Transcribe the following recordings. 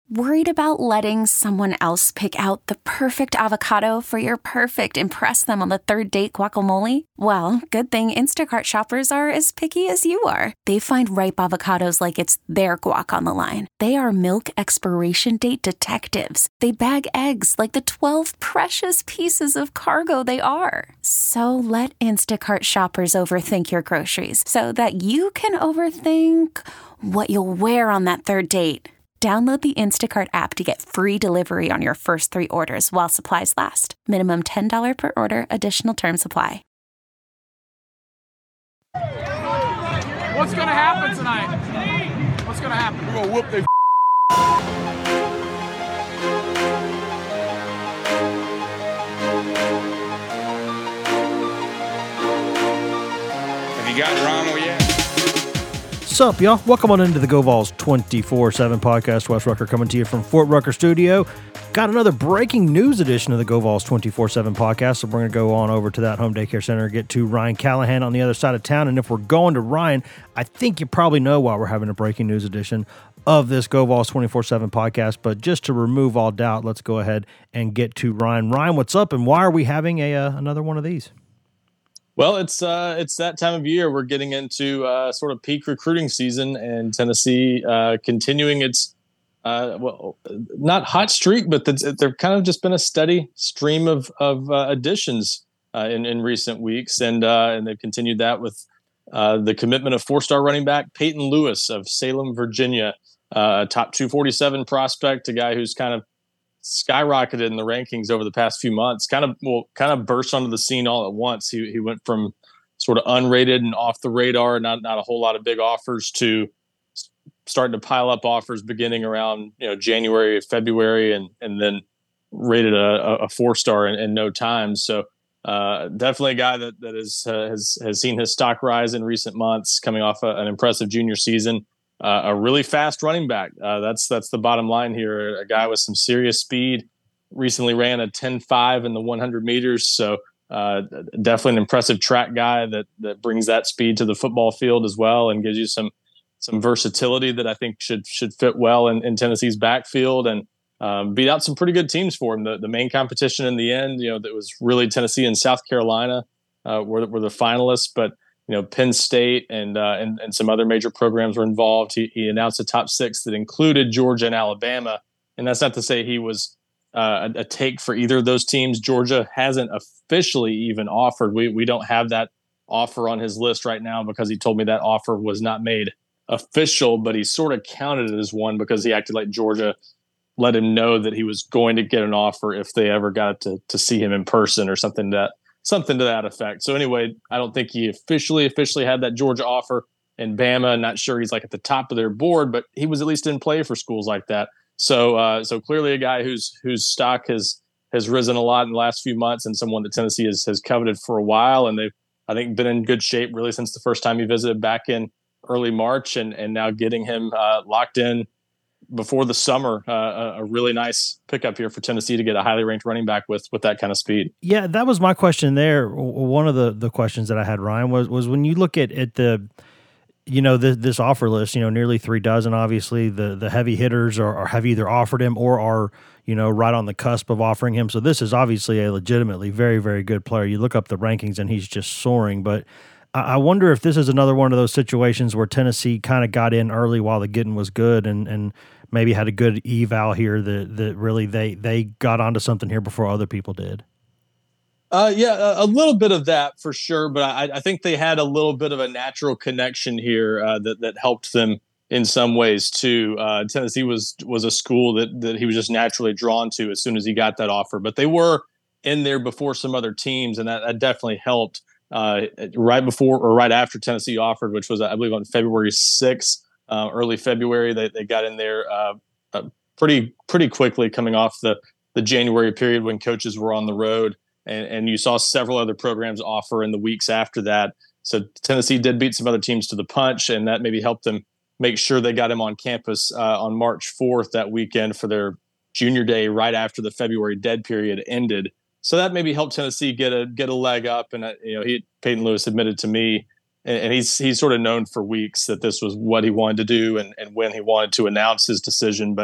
Worried about letting someone else pick out the perfect avocado for your perfect impress them on the third date guacamole? Well, good thing Instacart shoppers are as picky as you are. They find ripe avocados like it's their guac on the line. They are milk expiration date detectives. They bag eggs like the 12 precious pieces of cargo they are. So let Instacart shoppers overthink your groceries so that you can overthink what you'll wear on that third date. Download the Instacart app to get free delivery on your first 3 orders while supplies last. Minimum $10 per order. Additional terms apply. What's going to happen tonight? What's going to happen? We're going to whoop their Have you got Ronald yet? What's up, y'all? Welcome on into the Go Vols 24/7 podcast. Wes Rucker coming to you from Fort Rucker Studio. Got another breaking news edition of the Go Vols 24/7 podcast, so we're going to go on over to that home daycare center, get to Ryan Callahan on the other side of town. And if we're going to Ryan, I think you probably know why we're having a breaking news edition of this Go Vols 24/7 podcast. But just to remove all doubt, let's go ahead and get to Ryan. Ryan, what's up, and why are we having another one of these? Well, it's that time of year. We're getting into sort of peak recruiting season, and Tennessee continuing its not hot streak, but they've kind of just been a steady stream of additions in recent weeks, and they've continued that with the commitment of 4-star running back Peyton Lewis of Salem, Virginia, a top 247 prospect, a guy who's kind of skyrocketed in the rankings over the past few months, kind of burst onto the scene all at once. He went from sort of unrated and off the radar, not a whole lot of big offers, to starting to pile up offers beginning around January, February, and then rated a 4-star in no time. So definitely a guy that has seen his stock rise in recent months, coming off an impressive junior season. A really fast running back. That's the bottom line here. A guy with some serious speed. Recently ran a 10.5 in the 100 meters. So definitely an impressive track guy that brings that speed to the football field as well, and gives you some versatility that I think should fit well in Tennessee's backfield, and beat out some pretty good teams for him. The main competition in the end, that was really Tennessee and South Carolina were the finalists, but Penn State and some other major programs were involved. He announced a top 6 that included Georgia and Alabama. And that's not to say he was a take for either of those teams. Georgia hasn't officially even offered. We don't have that offer on his list right now because he told me that offer was not made official, but he sort of counted it as one because he acted like Georgia let him know that he was going to get an offer if they ever got to see him in person or something to that effect. So anyway, I don't think he officially had that Georgia offer. And Bama, not sure he's like at the top of their board, but he was at least in play for schools like that. So clearly a guy whose stock has risen a lot in the last few months, and someone that Tennessee has coveted for a while. And they've, I think, been in good shape really since the first time he visited back in early March, and now getting him locked in before the summer, a really nice pickup here for Tennessee to get a highly ranked running back with that kind of speed. Yeah, that was my question there. One of the questions that I had, Ryan, was when you look at the, this offer list, nearly 3 dozen, obviously the heavy hitters have either offered him or are, right on the cusp of offering him. So this is obviously a legitimately very, very good player. You look up the rankings and he's just soaring, but I wonder if this is another one of those situations where Tennessee kind of got in early while the getting was good, and maybe had a good eval here that really they got onto something here before other people did. A little bit of that for sure, but I think they had a little bit of a natural connection here that helped them in some ways too. Tennessee was a school that he was just naturally drawn to as soon as he got that offer, but they were in there before some other teams, and that definitely helped. Right before or right after Tennessee offered, which was, I believe, on February 6th, early February, they got in there pretty quickly, coming off the January period when coaches were on the road, and you saw several other programs offer in the weeks after that. So Tennessee did beat some other teams to the punch, and that maybe helped them make sure they got him on campus on March 4th that weekend for their junior day, right after the February dead period ended. So that maybe helped Tennessee get a leg up. And Peyton Lewis admitted to me, and he's sort of known for weeks that this was what he wanted to do and when he wanted to announce his decision. But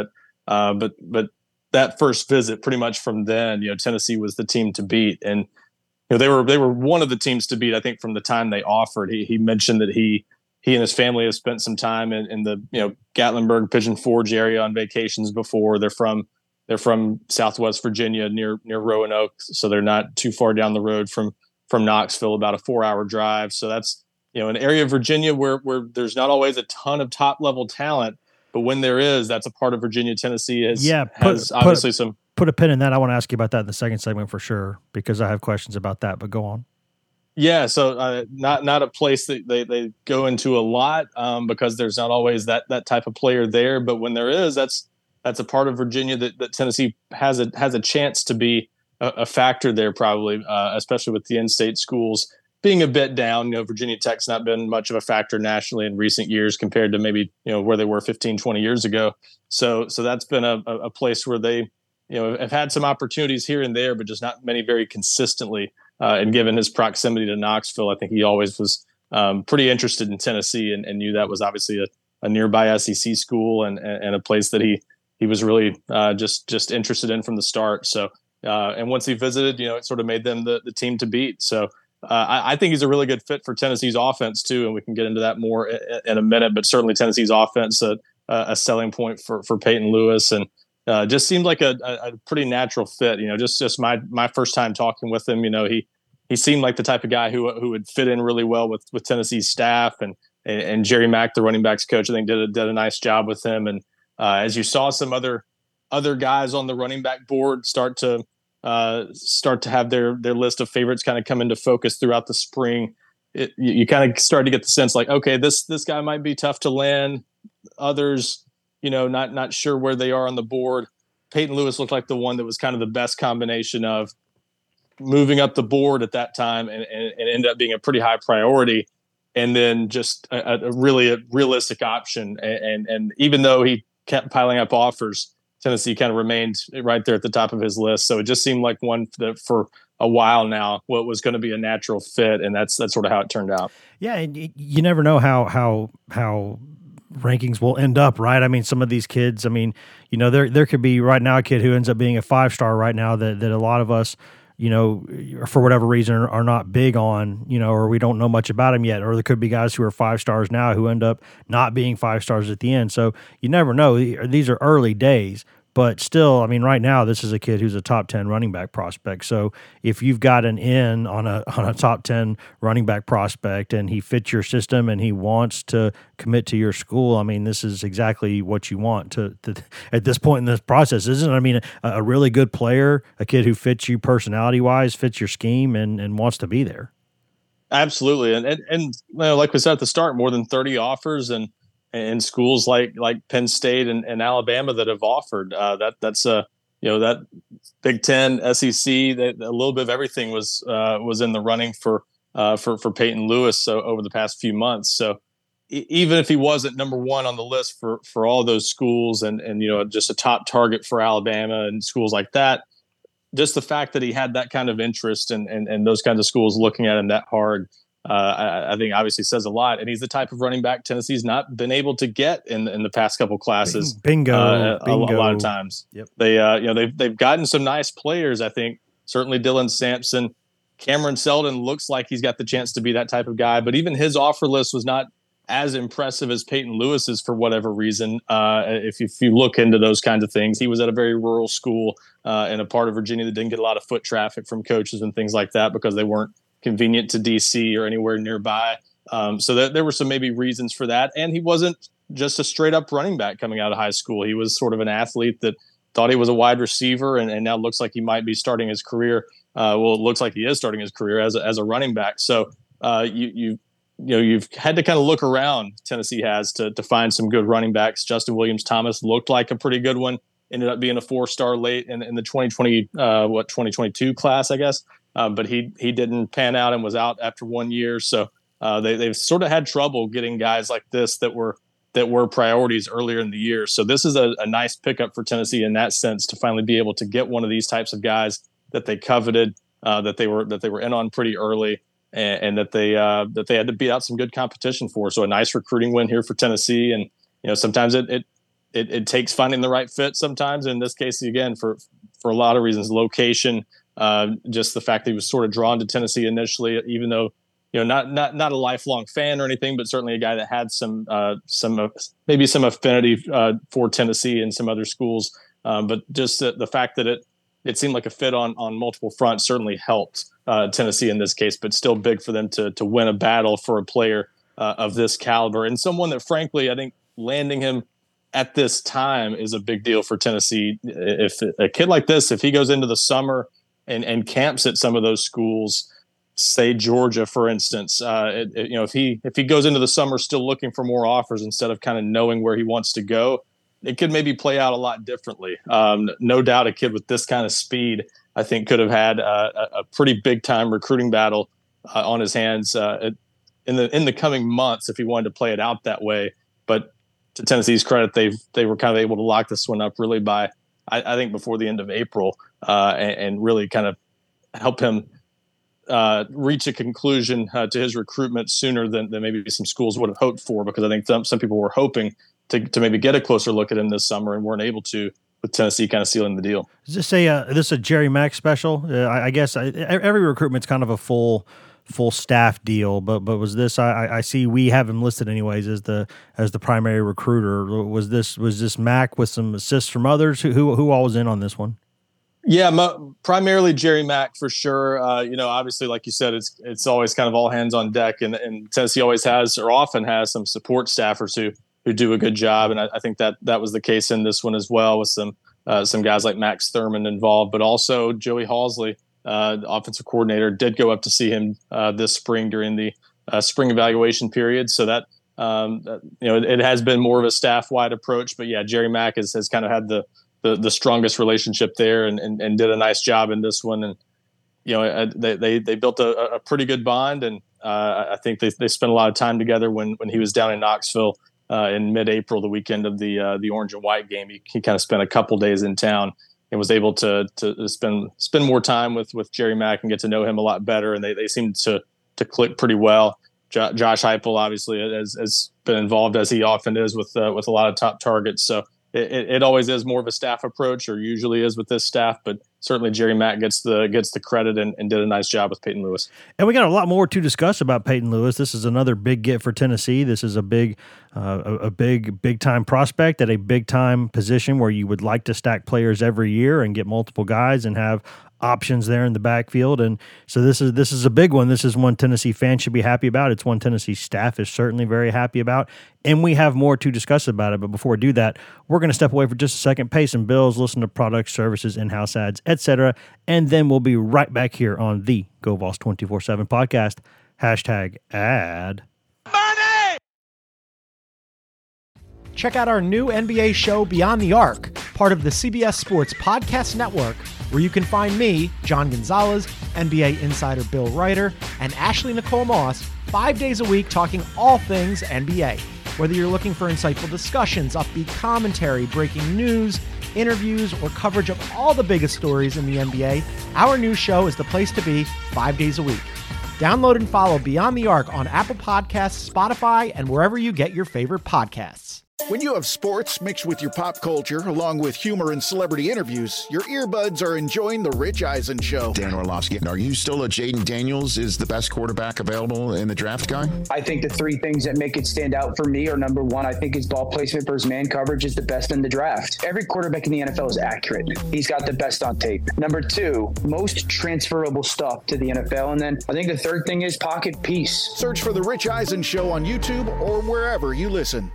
But that first visit, pretty much from then, Tennessee was the team to beat, and they were one of the teams to beat. I think from the time they offered. He mentioned that he and his family have spent some time in the Gatlinburg, Pigeon Forge area on vacations before. They're from Southwest Virginia, near Roanoke, so they're not too far down the road from Knoxville, about a 4-hour drive. So that's an area of Virginia where there's not always a ton of top level talent, but when there is, that's a part of Virginia. Tennessee has obviously some. Put a pin in that. I want to ask you about that in the second segment for sure, because I have questions about that. But go on. Yeah, so not a place that they go into a lot because there's not always that type of player there. But when there is, that's a part of Virginia that Tennessee has a chance to be a factor there, probably, especially with the in-state schools being a bit down. Virginia Tech's not been much of a factor nationally in recent years compared to maybe where they were 15, 20 years ago. So that's been a place where they have had some opportunities here and there, but just not many very consistently. And given his proximity to Knoxville, I think he always was pretty interested in Tennessee and knew that was obviously a nearby SEC school and a place that he was really just interested in from the start. So and once he visited, it sort of made them the team to beat. So I think he's a really good fit for Tennessee's offense too, and we can get into that more in a minute. But certainly Tennessee's offense a selling point for Peyton Lewis, and just seemed like a pretty natural fit. Just my first time talking with him, he seemed like the type of guy who would fit in really well with Tennessee's staff, and Jerry Mack, the running backs coach, I think did a nice job with him. And as you saw some other guys on the running back board start to have their list of favorites kind of come into focus throughout the spring, you kind of started to get the sense like, okay, this guy might be tough to land. Others, not sure where they are on the board. Peyton Lewis looked like the one that was kind of the best combination of moving up the board at that time and ended up being a pretty high priority, and then just a really realistic option. And even though he kept piling up offers, Tennessee kind of remained right there at the top of his list. So it just seemed like one that for a while now, what was going to be a natural fit. And that's sort of how it turned out. Yeah. And you never know how rankings will end up, right? I mean, some of these kids, there could be right now a kid who ends up being a 5-star right now that a lot of us, for whatever reason are not big on, or we don't know much about him yet. Or there could be guys who are 5 stars now who end up not being 5 stars at the end. So you never know. These are early days. But still, right now this is a kid who's a top 10 running back prospect. So if you've got an in on a top 10 running back prospect and he fits your system and he wants to commit to your school, this is exactly what you want to at this point in this process, isn't it? A really good player, a kid who fits you personality-wise, fits your scheme, and wants to be there. Absolutely, and like we said at the start, more than 30 offers and schools like Penn State and Alabama that have offered that's that Big Ten, SEC, that a little bit of everything was in the running for Peyton Lewis. So over the past few months, so even if he wasn't number one on the list for all those schools and just a top target for Alabama and schools like that, just the fact that he had that kind of interest and those kinds of schools looking at him that hard, I think obviously says a lot. And he's the type of running back Tennessee's not been able to get in the past couple classes. Bingo. A lot of times. Yep. They've gotten some nice players. I think certainly Dylan Sampson, Cameron Seldon looks like he's got the chance to be that type of guy, but even his offer list was not as impressive as Peyton Lewis's for whatever reason. If you look into those kinds of things, he was at a very rural school in a part of Virginia that didn't get a lot of foot traffic from coaches and things like that because they weren't convenient to DC or anywhere nearby. So there were some maybe reasons for that. And he wasn't just a straight up running back coming out of high school. He was sort of an athlete that thought he was a wide receiver and now looks like he might be starting his career. It looks like he is starting his career as a running back. So you've had to kind of look around. Tennessee has to find some good running backs. Justin Williams-Thomas looked like a pretty good one. Ended up being a 4-star late in the 2022 class, I guess. But he didn't pan out and was out after 1 year. So they've sort of had trouble getting guys like this that were priorities earlier in the year. So this is a nice pickup for Tennessee in that sense to finally be able to get one of these types of guys that they coveted, that they were in on pretty early, and that they had to beat out some good competition for. So a nice recruiting win here for Tennessee. And sometimes it it takes finding the right fit sometimes. In this case, again, for a lot of reasons, location, just the fact that he was sort of drawn to Tennessee initially, even though, not a lifelong fan or anything, but certainly a guy that had some maybe some affinity for Tennessee and some other schools. But just the fact that it seemed like a fit on multiple fronts certainly helped Tennessee in this case, but still big for them to win a battle for a player of this caliber, and someone that, frankly, I think landing him at this time is a big deal for Tennessee. If a kid like this, if he goes into the summer and camps at some of those schools, say Georgia, for instance, if he goes into the summer still looking for more offers instead of kind of knowing where he wants to go, it could maybe play out a lot differently. No doubt a kid with this kind of speed, I think, could have had a pretty big time recruiting battle on his hands in the coming months if he wanted to play it out that way. But to Tennessee's credit, they were kind of able to lock this one up really by, I think, before the end of April, and really kind of help him reach a conclusion to his recruitment sooner than maybe some schools would have hoped for, because I think some people were hoping to maybe get a closer look at him this summer and weren't able to, with Tennessee kind of sealing the deal. Is this a Jerry Mack special? I guess every recruitment's kind of a full staff deal, but was this? I see we have him listed anyways as the primary recruiter. Was this Mack with some assists from others? Who all was in on this one? Yeah, primarily Jerry Mack for sure. Obviously, like you said, it's always kind of all hands on deck, and Tennessee always has, or often has, some support staffers who do a good job, and I think that was the case in this one as well, with some guys like Max Thurman involved, but also Joey Halsley, the offensive coordinator, did go up to see him this spring during the spring evaluation period. So that it has been more of a staff-wide approach, but yeah, Jerry Mack has kind of had the strongest relationship there and did a nice job in this one. And they built a pretty good bond, and I think they spent a lot of time together when he was down in Knoxville in mid-April, the weekend of the orange and white game. He kind of spent a couple days in town and was able to spend more time with Jerry Mack and get to know him a lot better. And they seemed to click pretty well. Josh Heupel obviously has been involved, as he often is, with a lot of top targets. So it always is more of a staff approach, or usually is with this staff, but certainly Jerry Mack gets the credit and did a nice job with Peyton Lewis. And we got a lot more to discuss about Peyton Lewis. This is another big get for Tennessee. This is a big time prospect at a big time position where you would like to stack players every year and get multiple guys and have options there in the backfield. And so this is a big one. This is one Tennessee fans should be happy about. It's one Tennessee staff is certainly very happy about. And we have more to discuss about it. But before we do that, we're going to step away for just a second, pay some bills, listen to products, services, in-house ads, etc. And then we'll be right back here on the Go Vols 24/7 podcast. #ad. Money! Check out our new NBA show, Beyond the Arc, part of the CBS Sports Podcast Network, where you can find me, John Gonzalez, NBA insider Bill Ryder, and Ashley Nicole Moss 5 days a week talking all things NBA. Whether you're looking for insightful discussions, upbeat commentary, breaking news, interviews, or coverage of all the biggest stories in the NBA, our new show is the place to be 5 days a week. Download and follow Beyond the Arc on Apple Podcasts, Spotify, and wherever you get your favorite podcasts. When you have sports mixed with your pop culture, along with humor and celebrity interviews, your earbuds are enjoying The Rich Eisen Show. Dan Orlovsky, are you still a Jaden Daniels is the best quarterback available in the draft guy? I think the three things that make it stand out for me are, number one, I think his ball placement versus man coverage is the best in the draft. Every quarterback in the NFL is accurate. He's got the best on tape. Number two, most transferable stuff to the NFL. And then I think the third thing is pocket peace. Search for The Rich Eisen Show on YouTube or wherever you listen.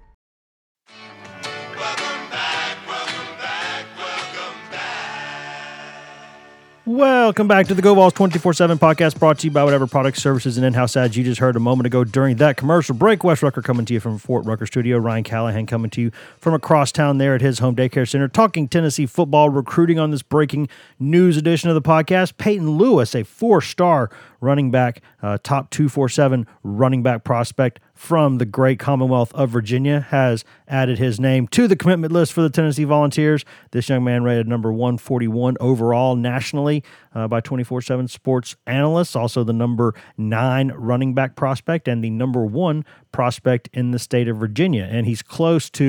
Welcome back to the Go Vols 24/7 podcast, brought to you by whatever products, services, and in-house ads you just heard a moment ago during that commercial break. Wes Rucker coming to you from Fort Rucker Studio. Ryan Callahan coming to you from across town there at his home daycare center, talking Tennessee football recruiting on this breaking news edition of the podcast. Peyton Lewis, a 4-star running back, top 247 running back prospect from the great Commonwealth of Virginia, has added his name to the commitment list for the Tennessee Volunteers. This young man rated number 141 overall nationally by 24/7 Sports analysts, also the number 9 running back prospect and the number 1 prospect in the state of Virginia. And he's close to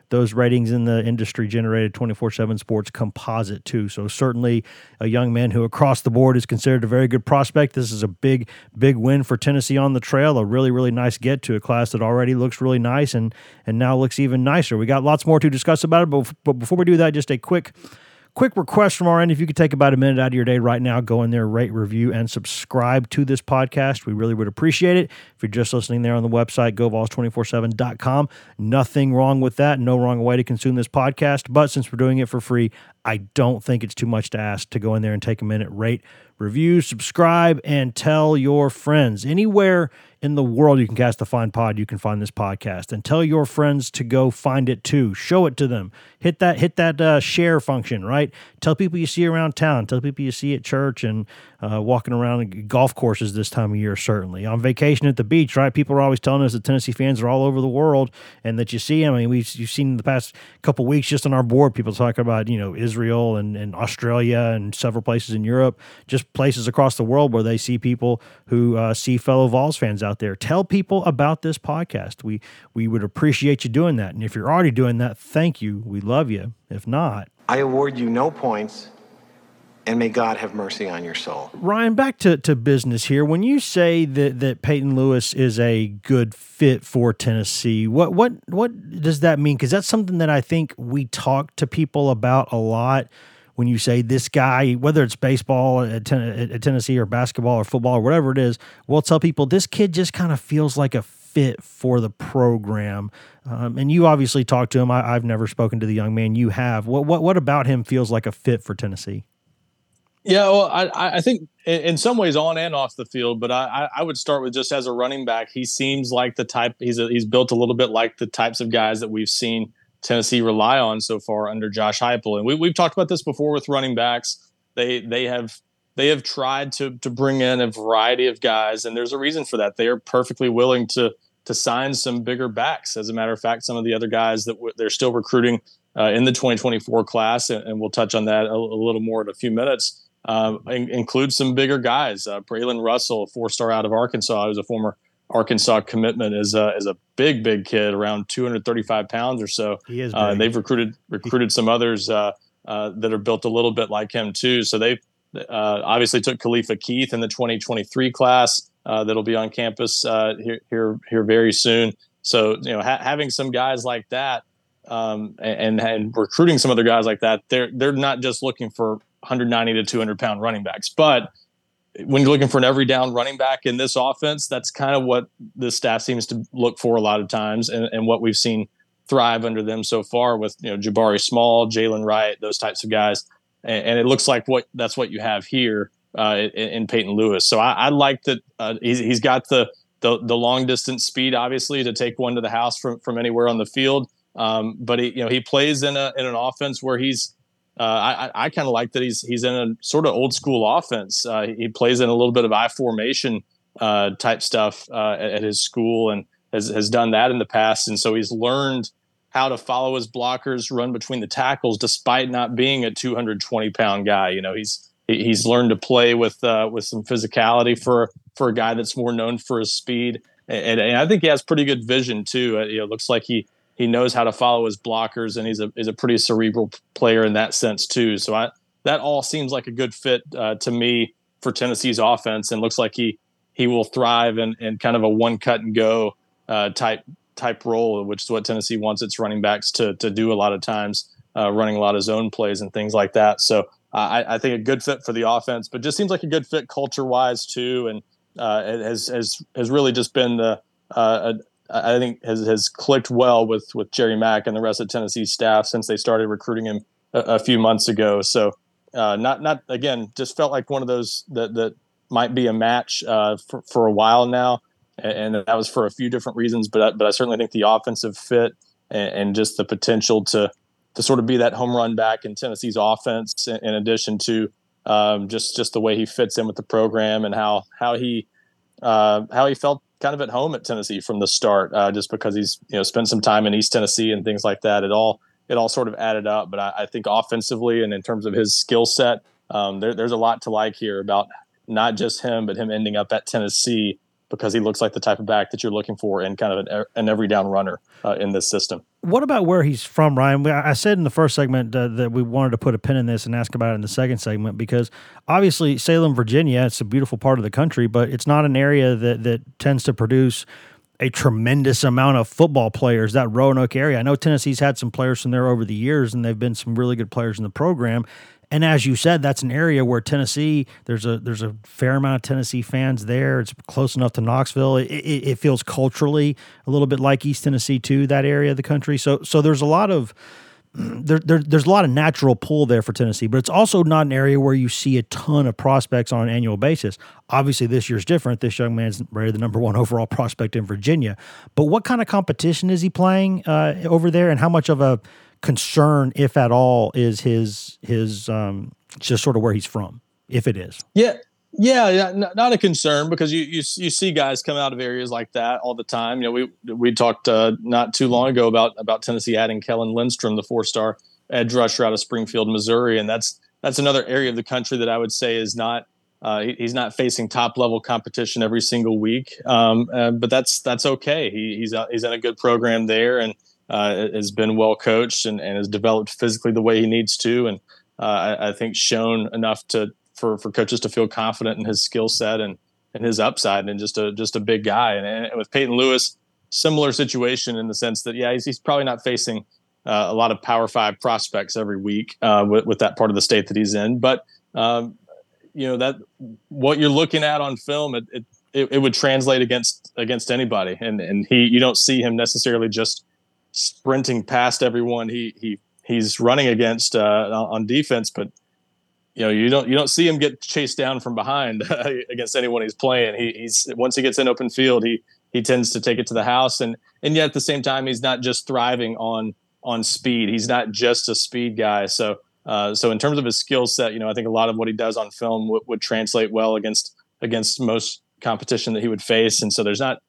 those ratings in the industry generated 24/7 Sports composite too. So certainly a young man who across the board is considered a very good prospect. This is a big win for Tennessee on the trail. A really, really nice get to a class that already looks really nice and now looks even nicer. We got lots more to discuss about it, but before we do that, just a quick request from our end. If you could take about a minute out of your day right now, go in there, rate, review, and subscribe to this podcast. We really would appreciate it. If you're just listening there on the website, GoVols247.com, nothing wrong with that. No wrong way to consume this podcast. But since we're doing it for free, I don't think it's too much to ask to go in there and take a minute, rate, review, subscribe, and tell your friends. Anywhere in the world you can cast a Find Pod, you can find this podcast. And tell your friends to go find it too. Show it to them. Hit that share function, right? Tell people you see around town. Tell people you see at church and walking around golf courses this time of year, certainly. On vacation at the beach, right? People are always telling us that Tennessee fans are all over the world and that you see them. I mean, you've seen in the past couple weeks just on our board, people talking about, Israel and Australia and several places in Europe, just places across the world where they see people who see fellow Vols fans out there. Tell people about this podcast. We would appreciate you doing that. And if you're already doing that, thank you. We love you. If not, I award you no points, and may God have mercy on your soul. Ryan, back to business here. When you say that Peyton Lewis is a good fit for Tennessee, what does that mean? Because that's something that I think we talk to people about a lot. When you say this guy, whether it's baseball at Tennessee or basketball or football or whatever it is, we'll tell people this kid just kind of feels like a fit for the program. And you obviously talked to him. I've never spoken to the young man. You have. What about him feels like a fit for Tennessee? Yeah, well, I think in some ways on and off the field, but I would start with just as a running back. He seems like the type. He's built a little bit like the types of guys that we've seen Tennessee rely on so far under Josh Heupel. And we've talked about this before with running backs. They have tried to bring in a variety of guys, and there's a reason for that. They are perfectly willing to sign some bigger backs. As a matter of fact, some of the other guys that they're still recruiting in the 2024 class, and we'll touch on that a little more in a few minutes, include some bigger guys. Braylon Russell, a 4-star out of Arkansas, who's a former Arkansas commitment, is a big kid, around 235 pounds or so. He is big. They've recruited some others that are built a little bit like him too. So they've obviously took Khalifa Keith in the 2023 class that'll be on campus here very soon. So having some guys like that and recruiting some other guys like that, they're not just looking for 190 to 200 pound running backs, but when you're looking for an every down running back in this offense, that's kind of what the staff seems to look for a lot of times, and what we've seen thrive under them so far with Jabari Small, Jalen Wright, those types of guys, and it looks like that's what you have here in Peyton Lewis. So I like that he's got the long distance speed, obviously, to take one to the house from anywhere on the field, but he plays in an offense where he's. I kind of like that he's in a sort of old school offense. He plays in a little bit of I formation type stuff at his school, and has done that in the past. And so he's learned how to follow his blockers, run between the tackles, despite not being a 220 pound guy. He's learned to play with some physicality for a guy that's more known for his speed, and I think he has pretty good vision too. It looks like he knows how to follow his blockers, and he's a pretty cerebral player in that sense too. So that all seems like a good fit to me for Tennessee's offense, and looks like he will thrive in kind of a one cut and go type role, which is what Tennessee wants its running backs to do a lot of times, running a lot of zone plays and things like that. So I think a good fit for the offense, but just seems like a good fit culture wise too, and it has really just been I think has clicked well with Jerry Mack and the rest of Tennessee's staff since they started recruiting him a few months ago. So not again, just felt like one of those that might be a match for a while now, and that was for a few different reasons. But I certainly think the offensive fit and just the potential to sort of be that home run back in Tennessee's offense, in addition to just the way he fits in with the program and how he felt kind of at home at Tennessee from the start, just because he's spent some time in East Tennessee and things like that. It all sort of added up. But I think offensively and in terms of his skill set, there's a lot to like here about not just him, but him ending up at Tennessee because he looks like the type of back that you're looking for in kind of an every down runner in this system. What about where he's from, Ryan? I said in the first segment that we wanted to put a pin in this and ask about it in the second segment, because obviously Salem, Virginia, it's a beautiful part of the country, but it's not an area that tends to produce a tremendous amount of football players, that Roanoke area. I know Tennessee's had some players from there over the years, and they've been some really good players in the program. And as you said, that's an area where Tennessee, there's a fair amount of Tennessee fans there. It's close enough to Knoxville. It feels culturally a little bit like East Tennessee too, that area of the country. So there's a lot of there's a lot of natural pull there for Tennessee, but it's also not an area where you see a ton of prospects on an annual basis. Obviously, this year's different. This young man's rated the number 1 overall prospect in Virginia. But what kind of competition is he playing over there, and how much of a concern, if at all, is his just sort of where he's from, if it is? Yeah, not a concern, because you see guys come out of areas like that all the time. You know, we talked not too long ago about Tennessee adding Kellen Lindstrom, the 4-star edge rusher out of Springfield, Missouri, and that's another area of the country that I would say is not he's not facing top level competition every single week, but that's okay. He's in a good program there, and has been well coached and has developed physically the way he needs to, and I think shown enough for coaches to feel confident in his skill set and his upside, and just a big guy. And with Peyton Lewis, similar situation in the sense that he's probably not facing a lot of Power 5 prospects every week with that part of the state that he's in, but that what you're looking at on film, it would translate against anybody, and you don't see him necessarily just sprinting past everyone he's running against on defense, but you don't see him get chased down from behind against anyone he's playing. He's once he gets in open field, he tends to take it to the house, and yet at the same time he's not just thriving on speed. He's not just a speed guy. So in terms of his skill set, I think a lot of what he does on film would translate well against most competition that he would face, and so there's not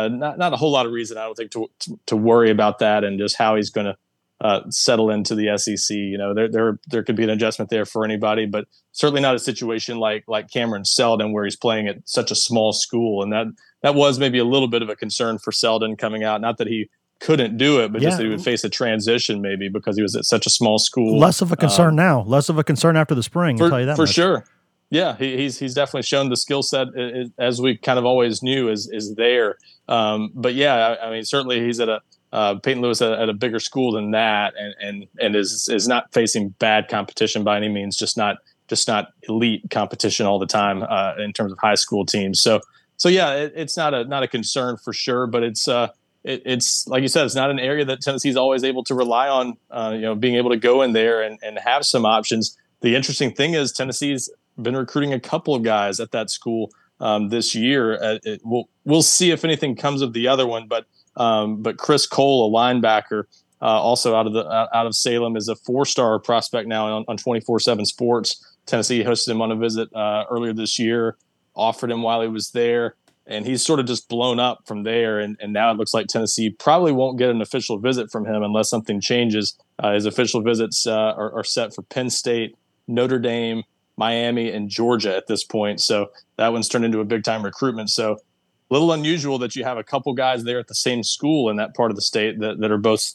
a whole lot of reason, I don't think, to worry about that and just how he's going to settle into the SEC. There could be an adjustment there for anybody, but certainly not a situation like Cameron Seldon, where he's playing at such a small school, and that was maybe a little bit of a concern for Seldon coming out. Not that he couldn't do it, but just that he would face a transition maybe because he was at such a small school. Less of a concern now, less of a concern after the spring. I'll tell you that for much. Sure. Yeah, he's definitely shown the skill set, as we kind of always knew is there. But I mean, certainly he's at Peyton Lewis at a bigger school than that, and is not facing bad competition by any means. Just not elite competition all the time in terms of high school teams. So it's not a concern for sure. But it's like you said, it's not an area that Tennessee's always able to rely on. Being able to go in there and have some options. The interesting thing is Tennessee's been recruiting a couple of guys at that school this year. We'll see if anything comes of the other one, but Chris Cole, a linebacker, also out of Salem, is a 4-star prospect now on 24/7 Sports. Tennessee hosted him on a visit earlier this year, offered him while he was there, and he's sort of just blown up from there. And now it looks like Tennessee probably won't get an official visit from him unless something changes. His official visits are set for Penn State, Notre Dame, Miami, and Georgia at this point. So that one's turned into a big-time recruitment. So a little unusual that you have a couple guys there at the same school in that part of the state that are both,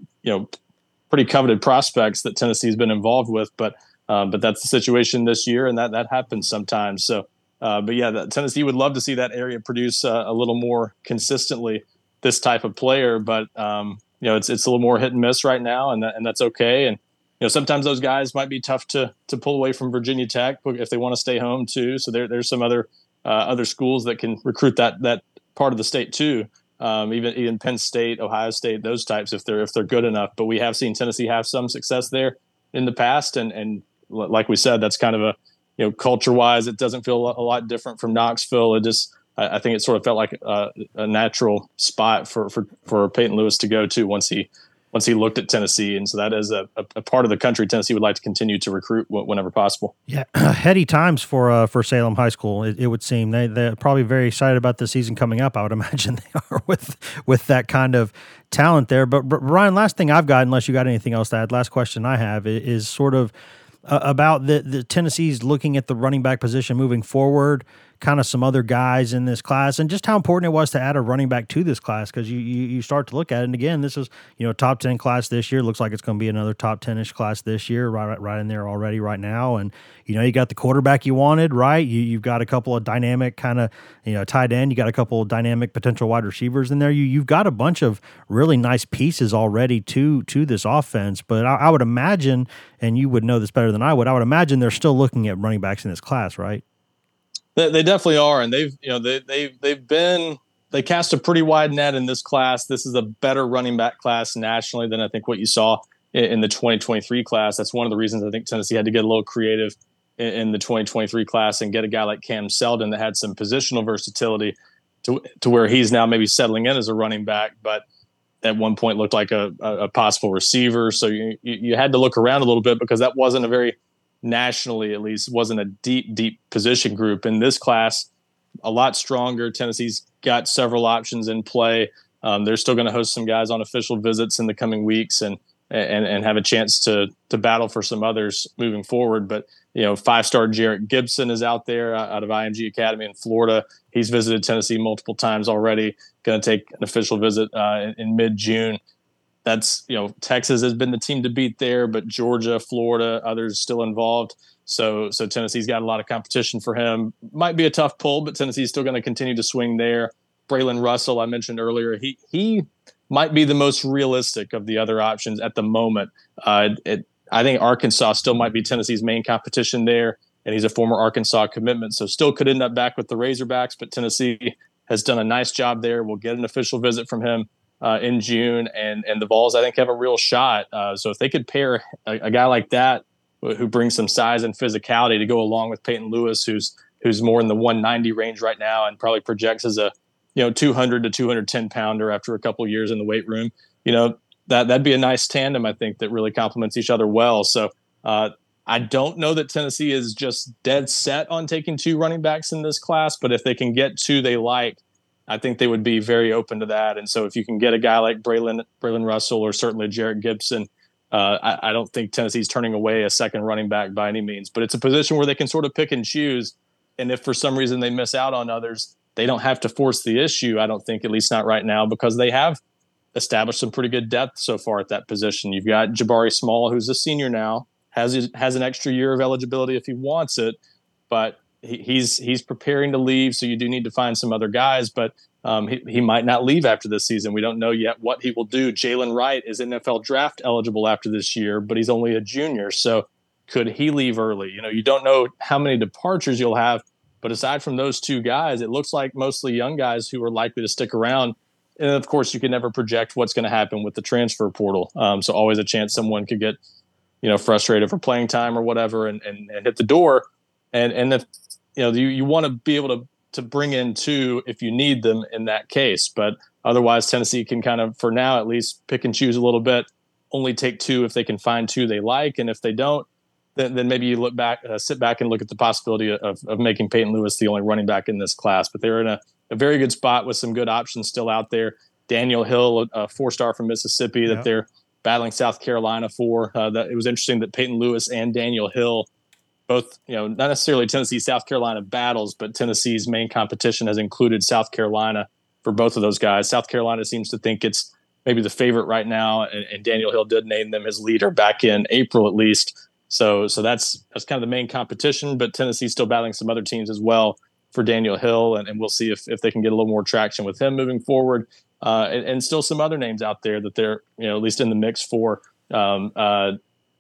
pretty coveted prospects that Tennessee's been involved with. But that's the situation this year, and that happens sometimes. So, Tennessee would love to see that area produce a little more consistently this type of player. But it's a little more hit and miss right now, and that's okay. And sometimes those guys might be tough to pull away from Virginia Tech if they want to stay home too. So there's some other schools that can recruit that part of the state too. Even Penn State, Ohio State, those types if they're good enough. But we have seen Tennessee have some success there in the past, and like we said, that's kind of a culture wise, it doesn't feel a lot different from Knoxville. I think it sort of felt like a natural spot for Peyton Lewis to go to once he looked at Tennessee. And so that is a part of the country Tennessee would like to continue to recruit whenever possible. Yeah, heady times for Salem High School, it would seem. They're probably very excited about the season coming up. I would imagine they are with that kind of talent there. But Ryan, last thing I've got, unless you got anything else to add, last question I have is sort of about the Tennessee's looking at the running back position moving forward. kind of some other guys in this class and just how important it was to add a running back to this class, because you start to look at it. And again, this is, top 10 class this year. Looks like it's going to be another top 10-ish class this year, right in there already right now. And, you got the quarterback you wanted, right? You've got a couple of dynamic kind of, tight end. You got a couple of dynamic potential wide receivers in there. You've got a bunch of really nice pieces already to this offense. But I would imagine, and you would know this better than I would imagine they're still looking at running backs in this class, right? They definitely are, and they cast a pretty wide net in this class. This is a better running back class nationally than I think what you saw in the 2023 class. That's one of the reasons I think Tennessee had to get a little creative in the 2023 class and get a guy like Cam Seldon that had some positional versatility to where he's now maybe settling in as a running back, but at one point looked like a possible receiver. So you had to look around a little bit because that wasn't a very, nationally at least, wasn't a deep position group. In this class, a lot stronger. Tennessee's got several options in play. They're still going to host some guys on official visits in the coming weeks and have a chance to battle for some others moving forward. But, 5-star Jarrett Gibson is out there out of IMG Academy in Florida. He's visited Tennessee multiple times already, going to take an official visit in mid-June. That's, Texas has been the team to beat there, but Georgia, Florida, others still involved. So Tennessee's got a lot of competition for him. Might be a tough pull, but Tennessee's still going to continue to swing there. Braylon Russell, I mentioned earlier, he might be the most realistic of the other options at the moment. I think Arkansas still might be Tennessee's main competition there, and he's a former Arkansas commitment, so still could end up back with the Razorbacks, but Tennessee has done a nice job there. We'll get an official visit from him in June, and the Vols, I think, have a real shot. So if they could pair a guy like that who brings some size and physicality to go along with Peyton Lewis, who's more in the 190 range right now and probably projects as a 200 to 210 pounder after a couple of years in the weight room, that'd be a nice tandem, I think, that really complements each other well. So I don't know that Tennessee is just dead set on taking 2 running backs in this class, but if they can get 2 they like, I think they would be very open to that. And so if you can get a guy like Braylon Russell or certainly Jarrett Gibson, I don't think Tennessee's turning away a second running back by any means. But it's a position where they can sort of pick and choose. And if for some reason they miss out on others, they don't have to force the issue, I don't think, at least not right now, because they have established some pretty good depth so far at that position. You've got Jabari Small, who's a senior now, has an extra year of eligibility if he wants it, but he's preparing to leave, so you do need to find some other guys, but he might not leave after this season. We don't know yet what he will do. Jalen Wright is NFL draft eligible after this year, but he's only a junior, so could he leave early? You don't know how many departures you'll have, but aside from those 2 guys, it looks like mostly young guys who are likely to stick around. And of course, you can never project what's going to happen with the transfer portal. So always a chance someone could get, frustrated for playing time or whatever and hit the door. And if, you want to be able to bring in 2 if you need them in that case. But otherwise, Tennessee can kind of, for now at least, pick and choose a little bit, only take 2 if they can find 2 they like. And if they don't, then maybe you sit back and look at the possibility of making Peyton Lewis the only running back in this class. But they're in a very good spot with some good options still out there. Daniel Hill, a 4-star from Mississippi that they're battling South Carolina for. That it was interesting that Peyton Lewis and Daniel Hill, both, not necessarily Tennessee, South Carolina battles, but Tennessee's main competition has included South Carolina for both of those guys. South Carolina seems to think it's maybe the favorite right now, and Daniel Hill did name them his leader back in April at least. So that's kind of the main competition, but Tennessee's still battling some other teams as well for Daniel Hill, and we'll see if they can get a little more traction with him moving forward. And still some other names out there that they're, at least in the mix for. They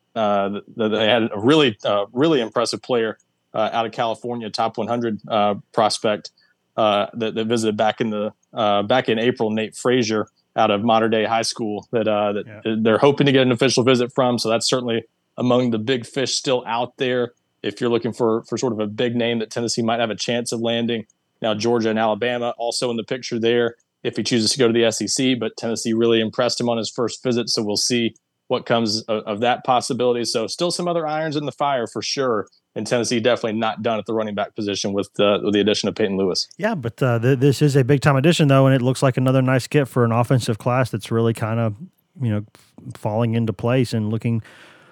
had a really impressive player out of California, top 100 prospect that visited back in April, Nate Frazier out of Mater Dei High School that they're hoping to get an official visit from. So that's certainly among the big fish still out there. If you're looking for sort of a big name that Tennessee might have a chance of landing. Now, Georgia and Alabama also in the picture there if he chooses to go to the SEC, but Tennessee really impressed him on his first visit, so we'll see what comes of that possibility. So still some other irons in the fire for sure, and Tennessee definitely not done at the running back position with the addition of Peyton Lewis. Yeah, but this is a big-time addition, though, and it looks like another nice get for an offensive class that's really kind of, falling into place and looking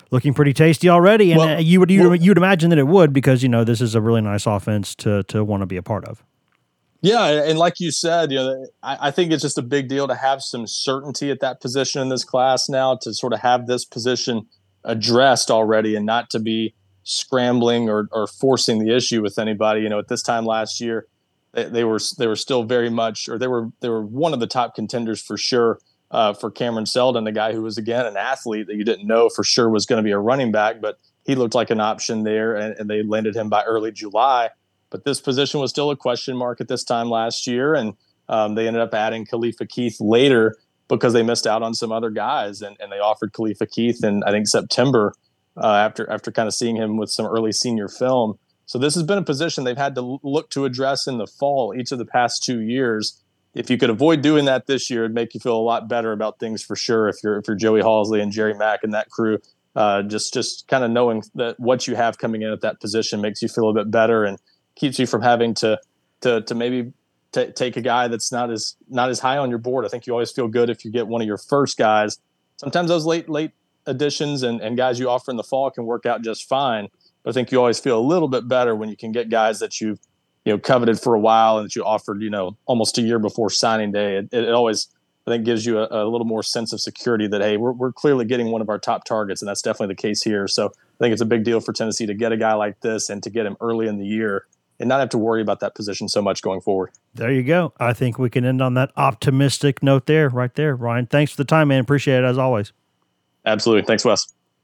looking pretty tasty already. And Well, you'd imagine that it would, because, this is a really nice offense to want to be a part of. Yeah, and like you said, I think it's just a big deal to have some certainty at that position in this class now, to sort of have this position addressed already and not to be scrambling or forcing the issue with anybody. At this time last year, they were still very much, or they were one of the top contenders for sure for Cameron Seldon, a guy who was, again, an athlete that you didn't know for sure was going to be a running back, but he looked like an option there, and they landed him by early July. But this position was still a question mark at this time last year, and they ended up adding Khalifa Keith later because they missed out on some other guys, and they offered Khalifa Keith in, I think, September after kind of seeing him with some early senior film. So this has been a position they've had to look to address in the fall each of the past 2 years. If you could avoid doing that this year, it'd make you feel a lot better about things for sure. If you're Joey Halsley and Jerry Mack and that crew, just kind of knowing that what you have coming in at that position makes you feel a bit better and keeps you from having to maybe take a guy that's not as high on your board. I think you always feel good if you get one of your first guys. Sometimes those late additions and guys you offer in the fall can work out just fine. But I think you always feel a little bit better when you can get guys that you've coveted for a while and that you offered almost a year before signing day. It always, I think, gives you a little more sense of security that, hey, we're clearly getting one of our top targets, and that's definitely the case here. So I think it's a big deal for Tennessee to get a guy like this and to get him early in the year and not have to worry about that position so much going forward. There you go. I think we can end on that optimistic note there, right there. Ryan, thanks for the time, man. Appreciate it as always. Absolutely. Thanks, Wes.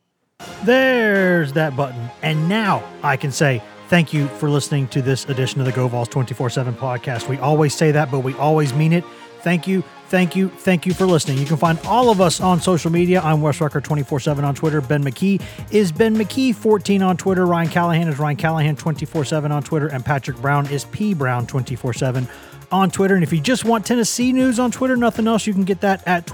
There's that button. And now I can say thank you for listening to this edition of the Go Vols 24/7 podcast. We always say that, but we always mean it. Thank you. Thank you. Thank you for listening. You can find all of us on social media. I'm Wes Rucker 24/7 on Twitter. Ben McKee is Ben McKee 14 on Twitter. Ryan Callahan is Ryan Callahan 24/7 on Twitter. And Patrick Brown is P Brown 24/7 on Twitter. And if you just want Tennessee news on Twitter, nothing else, you can get that at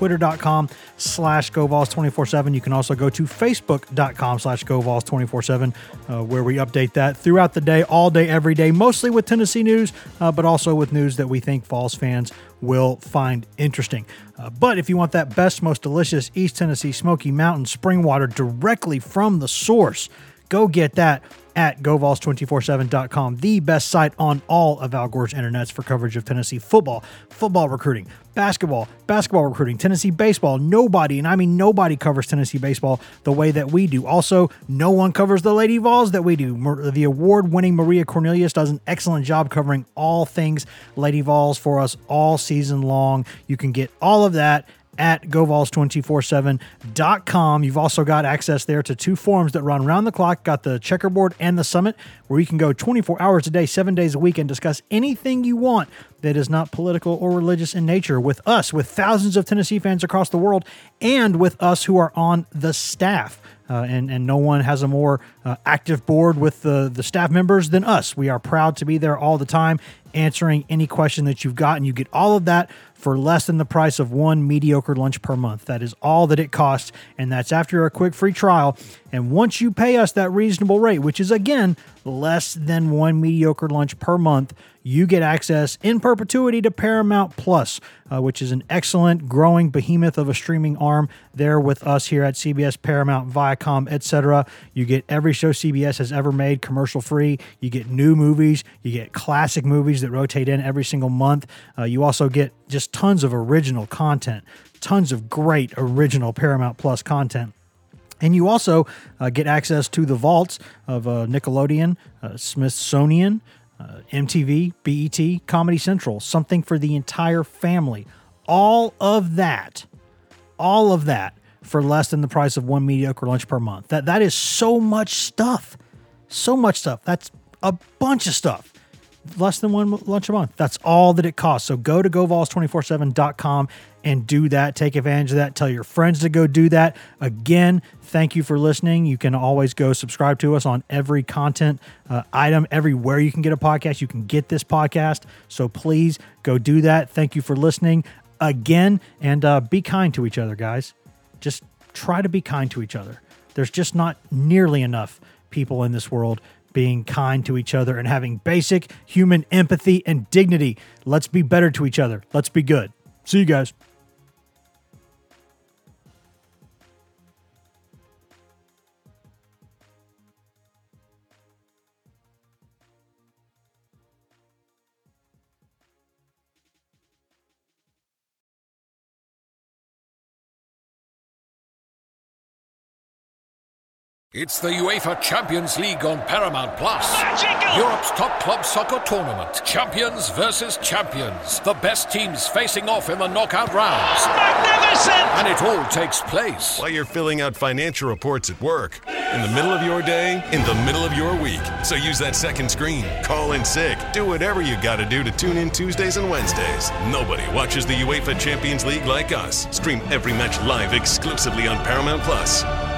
twitter.com/GoVols247. You can also go to facebook.com/GoVols247, where we update that throughout the day, all day, every day, mostly with Tennessee news, but also with news that we think Vols fans will find interesting. But if you want that best, most delicious East Tennessee Smoky Mountain spring water directly from the source, go get that at GoVols247.com, the best site on all of Al Gore's internets for coverage of Tennessee football, football recruiting, basketball recruiting, Tennessee baseball. Nobody, and I mean nobody, covers Tennessee baseball the way that we do. Also, no one covers the Lady Vols that we do. The award-winning Maria Cornelius does an excellent job covering all things Lady Vols for us all season long. You can get all of that at GoVols247.com. You've also got access there to two forums that run around the clock. Got the Checkerboard and the Summit, where you can go 24 hours a day, 7 days a week, and discuss anything you want that is not political or religious in nature with us, with thousands of Tennessee fans across the world, and with us who are on the staff. And no one has a more active board with the staff members than us. We are proud to be there all the time, answering any question that you've got, and you get all of that for less than the price of one mediocre lunch per month. That is all that it costs, and that's after a quick free trial. And once you pay us that reasonable rate, which is, again, less than one mediocre lunch per month, you get access in perpetuity to Paramount Plus, which is an excellent growing behemoth of a streaming arm there with us here at CBS, Paramount, Viacom, etc. You get every show CBS has ever made commercial free. You get new movies. You get classic movies that rotate in every single month. You also get just tons of original content, tons of great original Paramount Plus content. And you also get access to the vaults of Nickelodeon, Smithsonian, MTV, BET, Comedy Central, something for the entire family. All of that for less than the price of one mediocre lunch per month. That is so much stuff. So much stuff. That's a bunch of stuff. Less than one lunch a month. That's all that it costs. So go to GoVols247.com and do that. Take advantage of that. Tell your friends to go do that. Again, thank you for listening. You can always go subscribe to us on every content item. Everywhere you can get a podcast, you can get this podcast. So please go do that. Thank you for listening again. And be kind to each other, guys. Just try to be kind to each other. There's just not nearly enough people in this world being kind to each other and having basic human empathy and dignity. Let's be better to each other. Let's be good. See you guys. It's the UEFA Champions League on Paramount Plus. Magical! Europe's top club soccer tournament. Champions versus champions. The best teams facing off in the knockout rounds. Magnificent! And it all takes place while you're filling out financial reports at work, in the middle of your day, in the middle of your week. So use that second screen. Call in sick. Do whatever you got to do to tune in Tuesdays and Wednesdays. Nobody watches the UEFA Champions League like us. Stream every match live exclusively on Paramount Plus.